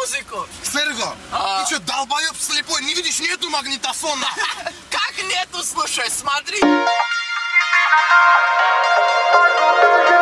музыку. Серго, ты что, долбоеб слепой? Не видишь, нету магнитофона. Как нету, слушай, смотри.